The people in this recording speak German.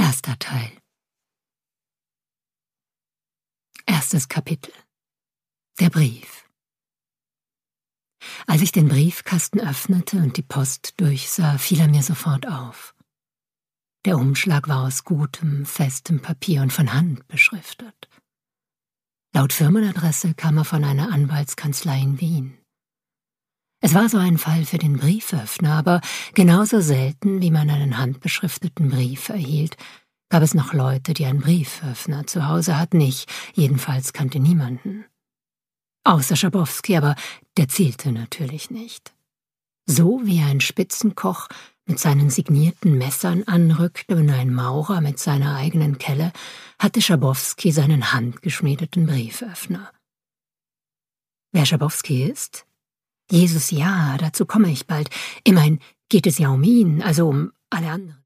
Erster Teil. Erstes Kapitel. Der Brief. Als ich den Briefkasten öffnete und die Post durchsah, fiel er mir sofort auf. Der Umschlag war aus gutem, festem Papier und von Hand beschriftet. Laut Firmenadresse kam er von einer Anwaltskanzlei in Wien. Es war so ein Fall für den Brieföffner, aber genauso selten, wie man einen handbeschrifteten Brief erhielt, gab es noch Leute, die einen Brieföffner zu Hause hatten. Ich jedenfalls kannte niemanden. Außer Schabowski, aber der zählte natürlich nicht. So wie ein Spitzenkoch mit seinen signierten Messern anrückte und ein Maurer mit seiner eigenen Kelle, hatte Schabowski seinen handgeschmiedeten Brieföffner. Wer Schabowski ist? Jesus, ja, dazu komme ich bald. Immerhin geht es ja um ihn, also um alle anderen.